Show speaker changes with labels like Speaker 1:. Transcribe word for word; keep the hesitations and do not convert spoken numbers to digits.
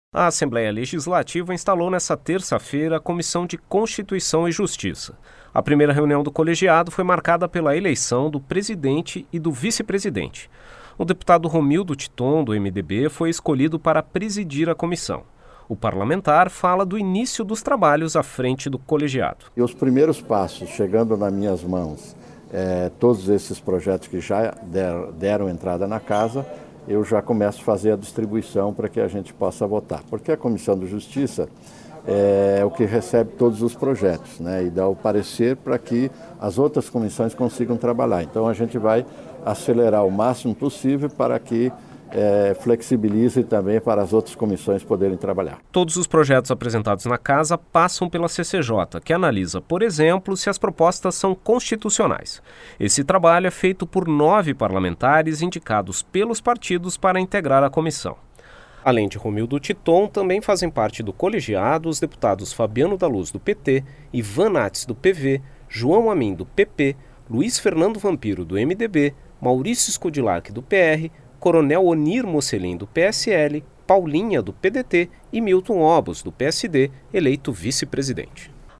Speaker 1: A Assembleia Legislativa instalou nesta terça-feira a Comissão de Constituição e Justiça. A primeira reunião do colegiado foi marcada pela eleição do presidente e do vice-presidente. O deputado Romildo Titon, do M D B, foi escolhido para presidir a comissão. O parlamentar fala do início dos trabalhos à frente do colegiado.
Speaker 2: E os primeiros passos, chegando nas minhas mãos, é, todos esses projetos que já der, deram entrada na casa, eu já começo a fazer a distribuição para que a gente possa votar. Porque a Comissão de Justiça é o que recebe todos os projetos, né, e dá o parecer para que as outras comissões consigam trabalhar. Então a gente vai acelerar o máximo possível para que É, flexibilize também para as outras comissões poderem trabalhar.
Speaker 1: Todos os projetos apresentados na casa passam pela C C J, que analisa, por exemplo, se as propostas são constitucionais. Esse trabalho é feito por nove parlamentares indicados pelos partidos para integrar a comissão. Além de Romildo Titon, também fazem parte do colegiado os deputados Fabiano da Luz, do P T, Ivan Nats, do P V, João Amin, do P P, Luiz Fernando Vampiro, do M D B, Maurício Scodilac, do P R, Coronel Onir Mocelin, do P S L, Paulinha, do P D T e Milton Obos, do P S D, eleito vice-presidente.